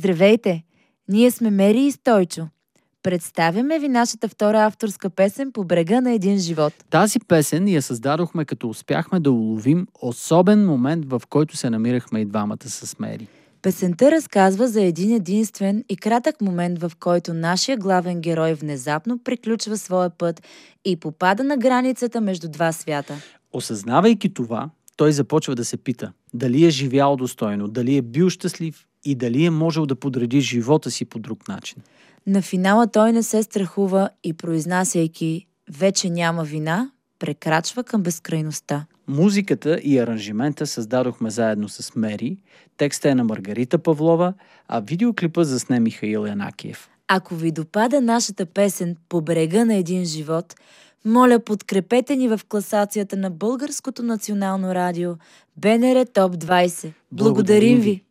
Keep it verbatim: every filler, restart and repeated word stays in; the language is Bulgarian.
Здравейте! Ние сме Мери и Стойчо. Представяме ви нашата втора авторска песен "По брега на един живот". Тази песен я създадохме, като успяхме да уловим особен момент, в който се намирахме и двамата с Мери. Песента разказва за един единствен и кратък момент, в който нашия главен герой внезапно приключва своя път и попада на границата между два свята. Осъзнавайки това, той започва да се пита дали е живял достойно, дали е бил щастлив и дали е можел да подреди живота си по друг начин. На финала той не се страхува и, произнасяйки "вече няма вина", прекрачва към безкрайността. Музиката и аранжимента създадохме заедно с Мери, текста е на Маргарита Павлова, а видеоклипа засне Михаил Янакиев. Ако ви допада нашата песен "По брега на един живот", моля, подкрепете ни в класацията на Българското национално радио БНР Топ двайсет. Благодарим ви!